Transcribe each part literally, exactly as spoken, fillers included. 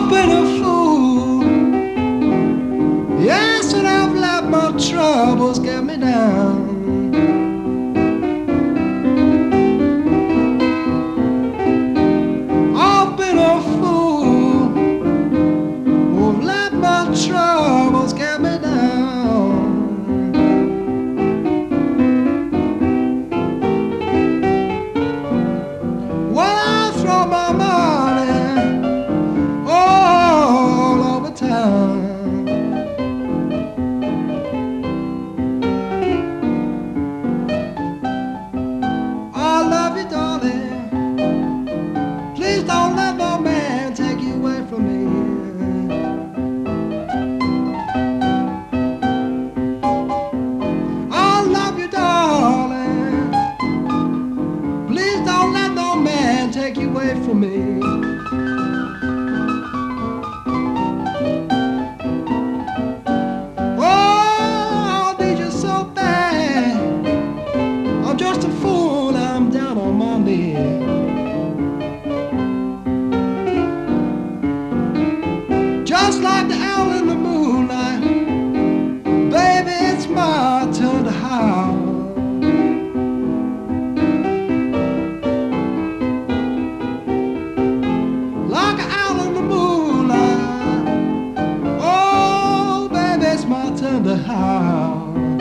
I've been a fool. Yes, and I've let my troubles get me down. I've been a fool. Who've let my troubles get me down. Well, I throw my money all over town. I love you, darling. Please don't let no man take you away from me. I love you, darling. Please don't let no man take you away from me. Oh, I need you so bad. I'm just a fool, I'm down on my knees. Just like the owl in the moonlight, baby, it's my turn to howl. Like an owl in the moonlight, oh, baby, it's my turn to howl.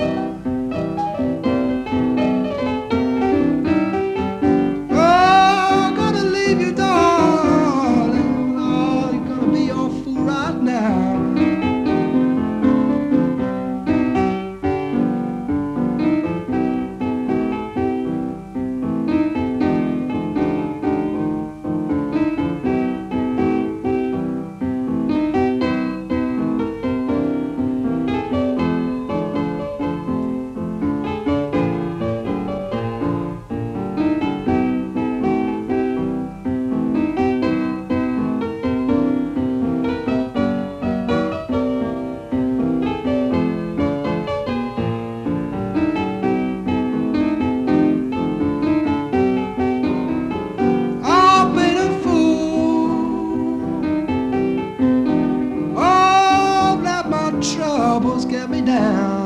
Oh, gonna leave you, darling. Oh, you're gonna be your fool right now. I've been a fool. Oh, let my troubles get me down.